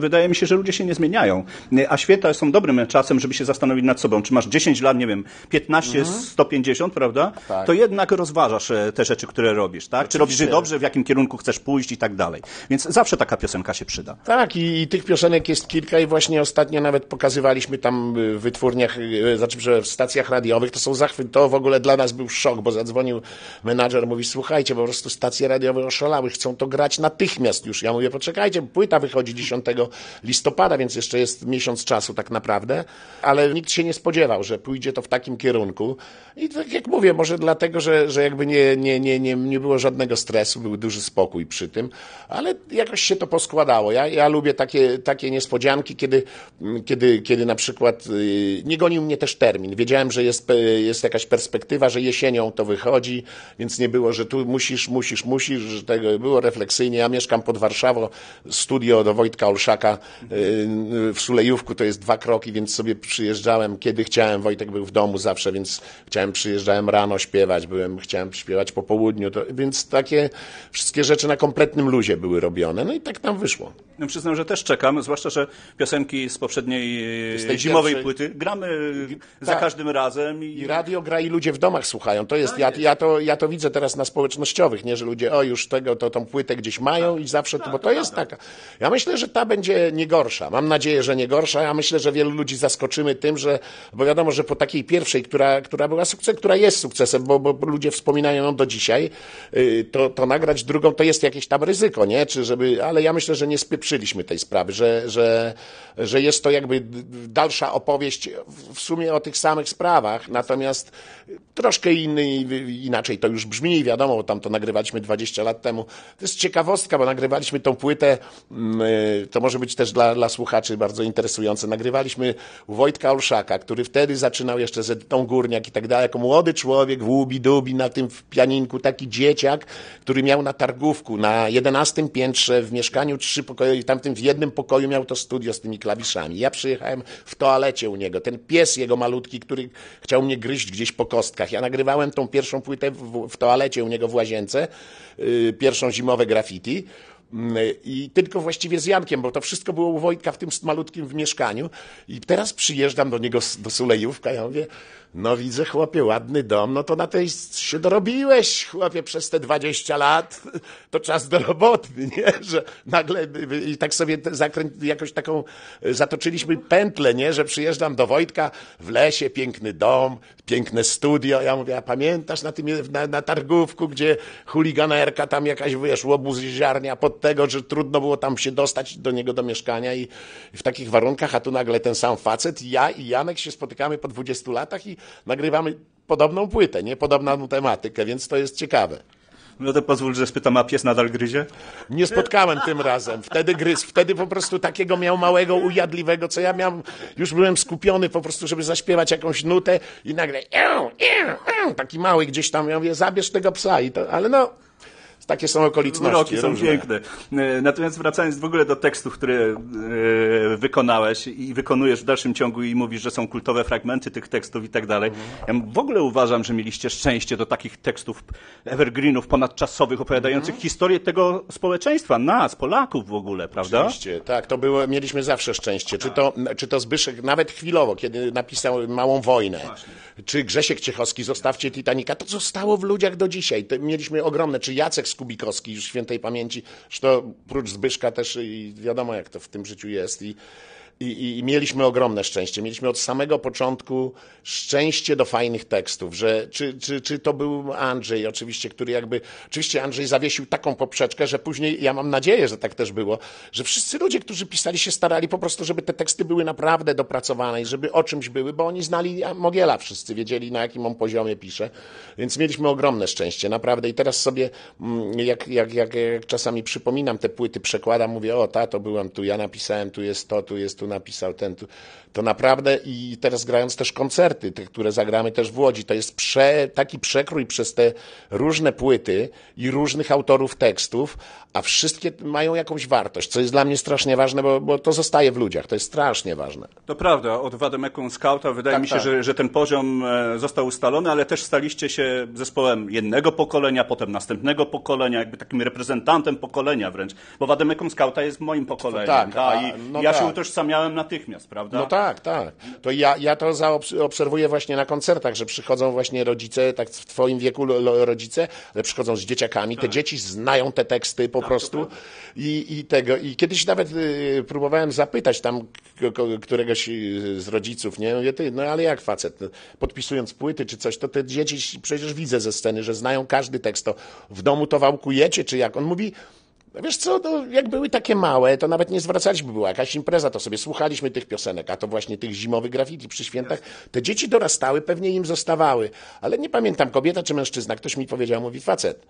Wydaje mi się, że ludzie się nie zmieniają, a święta są dobrym czasem, żeby się zastanowić nad sobą. Czy masz 10 lat, nie wiem, 15, 150, prawda? Tak. To jednak rozważasz te rzeczy, które robisz, tak? Czy robisz je dobrze, w jakim kierunku chcesz pójść i tak dalej. Więc zawsze taka piosenka się przyda. Tak, i tych piosenek jest kilka i właśnie ostatnio nawet pokazywaliśmy tam w wytwórniach, znaczy w stacjach radiowych, to są zachwyt, to w ogóle dla nas był szok, bo zadzwonił menadżer, mówi, słuchajcie, po prostu stacje radiowe oszalały, chcą to grać natychmiast już. Ja mówię, poczekajcie, płyta wychodzi 10 listopada, więc jeszcze jest miesiąc czasu tak naprawdę, ale nikt się nie spodziewał, że pójdzie to w takim kierunku. I tak jak mówię, może dlatego, że jakby nie było żadnego stresu, był duży spokój przy tym, ale jakoś się to poskładało. Ja lubię takie niespodzianki, kiedy na przykład nie gonił mnie też termin. Wiedziałem, że jest jakaś perspektywa, że jesienią to wychodzi, więc nie było, że tu musisz, że tego było refleksyjnie. Ja mieszkam pod Warszawą, studio do Wojtka Olszaka w Sulejówku, to jest 2 kroki, więc sobie przyjeżdżałem, kiedy chciałem. Wojtek był w domu zawsze, więc przyjeżdżałem rano śpiewać, chciałem śpiewać po południu, więc takie wszystkie rzeczy na kompletnym luzie były robione. No i tak nam wyszło. No, przyznam, że też czekam, zwłaszcza, że piosenki z poprzedniej zimowej płyty gramy za każdym razem. I radio gra i ludzie w domach słuchają. To jest, ja to widzę teraz na społecznościowych, nie, że ludzie już tą płytę gdzieś mają i zawsze, bo to jest taka. Ja myślę, że ta będzie nie gorsza. Mam nadzieję, że nie gorsza. Ja myślę, że wielu ludzi zaskoczymy tym, bo wiadomo, że po takiej pierwszej, która była sukcesem, która jest sukcesem, bo ludzie wspominają ją do dzisiaj, to nagrać drugą to jest jakieś tam ryzyko, nie? Ale ja myślę, że nie spieprzyliśmy tej sprawy, że jest to jakby dalsza opowieść w sumie o tych samych sprawach, natomiast troszkę inaczej to już brzmi, wiadomo, tam to nagrywaliśmy 20 lat temu. To jest ciekawostka, bo nagrywaliśmy tą płytę, to może być też dla słuchaczy bardzo interesujące. Nagrywaliśmy u Wojtka Olszaka, który wtedy zaczynał jeszcze z Edytą Górniak i tak dalej, jako młody człowiek w łubi-dubi na tym pianinku, taki dzieciak, który miał na targówku na 11 piętrze w mieszkaniu 3 pokoje i tamtym w jednym pokoju miał to studio z tymi klawiszami. Ja przyjechałem w toalecie u niego, ten pies jego malutki, który chciał mnie gryźć gdzieś po kostkach. Ja nagrywałem tą pierwszą płytę w toalecie u niego w łazience, pierwszą zimowe graffiti. I tylko właściwie z Jankiem, bo to wszystko było u Wojtka w tym malutkim w mieszkaniu. I teraz przyjeżdżam do niego do Sulejówka, ja mówię, no widzę, chłopie, ładny dom, no to na tej się dorobiłeś, chłopie, przez te 20 lat, to czas do roboty, nie? Że nagle i tak sobie jakoś taką zatoczyliśmy pętlę, nie? Że przyjeżdżam do Wojtka w lesie, piękny dom, piękne studio. Ja mówię, a pamiętasz na targówku, gdzie chuliganerka tam jakaś, wiesz, łobuziarnia pod tego, że trudno było tam się dostać do niego do mieszkania i w takich warunkach, a tu nagle ten sam facet, ja i Janek się spotykamy po 20 latach i nagrywamy podobną płytę, nie? Podobną tematykę, więc to jest ciekawe. No to pozwól, że spytam, a pies nadal gryzie? Nie spotkałem tym razem. Wtedy gryzł. Wtedy po prostu takiego miał małego, ujadliwego, co ja miałem, już byłem skupiony po prostu, żeby zaśpiewać jakąś nutę i nagle taki mały gdzieś tam, ja mówię, zabierz tego psa. Ale no, takie są okoliczności. Uroki są piękne. Natomiast wracając w ogóle do tekstów, które wykonałeś i wykonujesz w dalszym ciągu i mówisz, że są kultowe fragmenty tych tekstów i tak dalej. Ja w ogóle uważam, że mieliście szczęście do takich tekstów evergreenów ponadczasowych, opowiadających historię tego społeczeństwa, nas, Polaków w ogóle, prawda? Oczywiście, tak, to było, mieliśmy zawsze szczęście. Czy to Zbyszek, nawet chwilowo, kiedy napisał Małą Wojnę, czy Grzesiek Ciechowski, Zostawcie Titanica, to zostało w ludziach do dzisiaj. Mieliśmy ogromne, czy Jacek Skubikowski, już świętej pamięci, zresztą prócz Zbyszka też i wiadomo, jak to w tym życiu jest. I mieliśmy ogromne szczęście. Mieliśmy od samego początku szczęście do fajnych tekstów, że czy to był Andrzej oczywiście, oczywiście Andrzej zawiesił taką poprzeczkę, że później, ja mam nadzieję, że tak też było, że wszyscy ludzie, którzy pisali, się starali po prostu, żeby te teksty były naprawdę dopracowane i żeby o czymś były, bo oni znali Mogiela, wszyscy wiedzieli, na jakim on poziomie pisze, więc mieliśmy ogromne szczęście, naprawdę. I teraz sobie, jak czasami przypominam te płyty, przekładam, mówię, o tato, byłem tu, ja napisałem, tu jest tu napisał ten, to naprawdę i teraz grając też koncerty, te, które zagramy też w Łodzi, to jest taki przekrój przez te różne płyty i różnych autorów tekstów, a wszystkie mają jakąś wartość, co jest dla mnie strasznie ważne, bo to zostaje w ludziach, to jest strasznie ważne. To prawda, od Wademekum Skauta wydaje mi się, że ten poziom został ustalony, ale też staliście się zespołem jednego pokolenia, potem następnego pokolenia, jakby takim reprezentantem pokolenia wręcz, bo Wademekum Skauta jest moim pokoleniem, ja się utożsamiałem natychmiast, prawda? No tak. To ja to obserwuję właśnie na koncertach, że przychodzą właśnie rodzice, tak w twoim wieku rodzice, ale przychodzą z dzieciakami, te dzieci znają te teksty po prostu i kiedyś nawet próbowałem zapytać tam któregoś z rodziców, nie? Mówię, no ale jak facet, podpisując płyty czy coś, to te dzieci przecież widzę ze sceny, że znają każdy tekst, to w domu to wałkujecie, czy jak? On mówi, wiesz co, no, jak były takie małe, to nawet nie zwracaliśmy, była jakaś impreza, to sobie słuchaliśmy tych piosenek, a to właśnie tych zimowych graffiti przy świętach. Te dzieci dorastały, pewnie im zostawały, ale nie pamiętam, kobieta czy mężczyzna, ktoś mi powiedział, mówi facet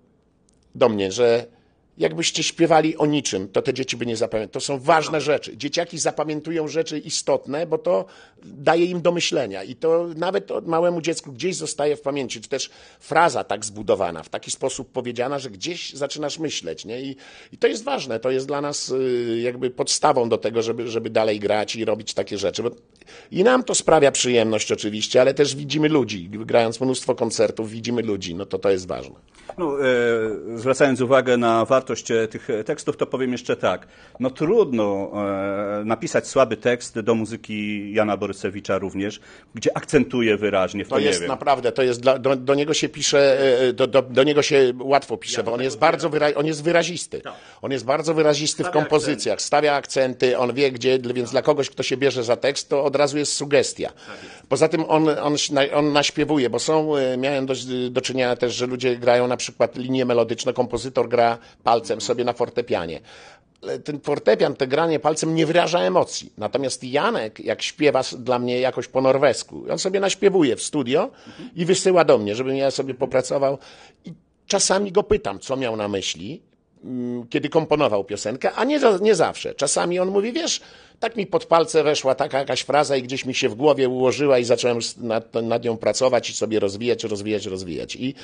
do mnie, że jakbyście śpiewali o niczym, to te dzieci by nie zapamiętały. To są ważne rzeczy. Dzieciaki zapamiętują rzeczy istotne, bo to daje im do myślenia i to nawet małemu dziecku gdzieś zostaje w pamięci, czy też fraza tak zbudowana, w taki sposób powiedziana, że gdzieś zaczynasz myśleć, nie? I to jest ważne, to jest dla nas jakby podstawą do tego, żeby dalej grać i robić takie rzeczy. I nam to sprawia przyjemność oczywiście, ale też widzimy ludzi. Grając mnóstwo koncertów, widzimy ludzi, no to jest ważne. No, zwracając uwagę na wartość tych tekstów, to powiem jeszcze tak. No trudno napisać słaby tekst do muzyki Jana Borysewicza również, gdzie akcentuje wyraźnie. To jest naprawdę, to jest do niego się pisze, do niego się łatwo pisze, bo on jest bardzo on jest wyrazisty. On jest bardzo wyrazisty w kompozycjach, stawia akcenty, on wie gdzie, więc dla kogoś, kto się bierze za tekst, to od razu jest sugestia. Poza tym on naśpiewuje, bo miałem do czynienia też, że ludzie grają na przykład linię melodyczną, kompozytor gra palcem sobie na fortepianie. Ten fortepian, to granie palcem nie wyraża emocji. Natomiast Janek, jak śpiewa dla mnie jakoś po norwesku, on sobie naśpiewuje w studio i wysyła do mnie, żebym ja sobie popracował. I czasami go pytam, co miał na myśli, kiedy komponował piosenkę, a nie zawsze. Czasami on mówi, wiesz, tak mi pod palce weszła taka jakaś fraza i gdzieś mi się w głowie ułożyła i zacząłem nad nią pracować i sobie rozwijać. I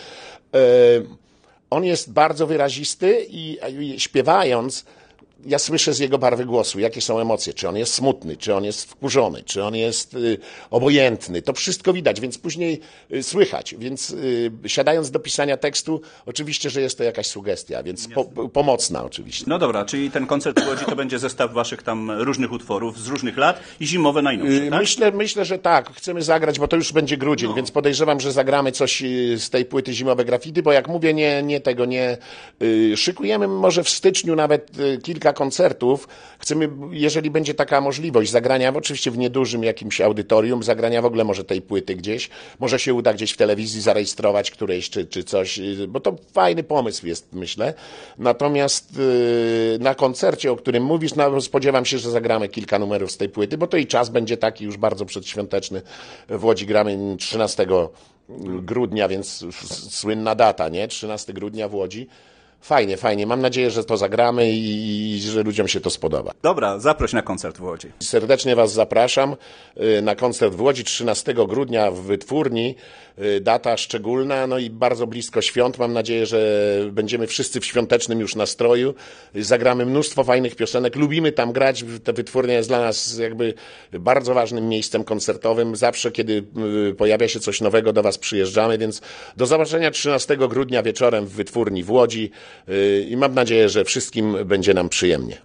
on jest bardzo wyrazisty i śpiewając, ja słyszę z jego barwy głosu, jakie są emocje, czy on jest smutny, czy on jest wkurzony, czy on jest obojętny. To wszystko widać, więc później słychać. Więc siadając do pisania tekstu, oczywiście, że jest to jakaś sugestia, więc pomocna oczywiście. No dobra, czyli ten koncert w Łodzi to będzie zestaw waszych tam różnych utworów z różnych lat i zimowe najnowsze, tak? Myślę, że tak. Chcemy zagrać, bo to już będzie grudzień, więc podejrzewam, że zagramy coś z tej płyty Zimowe Graffiti, bo jak mówię, nie szykujemy może w styczniu nawet kilka koncertów. Chcemy, jeżeli będzie taka możliwość zagrania, oczywiście w niedużym jakimś audytorium, zagrania w ogóle może tej płyty gdzieś, może się uda gdzieś w telewizji zarejestrować którejś czy coś, bo to fajny pomysł jest, myślę. Natomiast na koncercie, o którym mówisz, spodziewam się, że zagramy kilka numerów z tej płyty, bo to i czas będzie taki już bardzo przedświąteczny. W Łodzi gramy 13 grudnia, więc słynna data, nie? 13 grudnia w Łodzi. Fajnie. Mam nadzieję, że to zagramy i że ludziom się to spodoba. Dobra, zaproś na koncert w Łodzi. Serdecznie Was zapraszam na koncert w Łodzi 13 grudnia w Wytwórni. Data szczególna, no i bardzo blisko świąt. Mam nadzieję, że będziemy wszyscy w świątecznym już nastroju. Zagramy mnóstwo fajnych piosenek. Lubimy tam grać. Ta Wytwórnia jest dla nas jakby bardzo ważnym miejscem koncertowym. Zawsze, kiedy pojawia się coś nowego, do Was przyjeżdżamy, więc do zobaczenia 13 grudnia wieczorem w Wytwórni w Łodzi i mam nadzieję, że wszystkim będzie nam przyjemnie.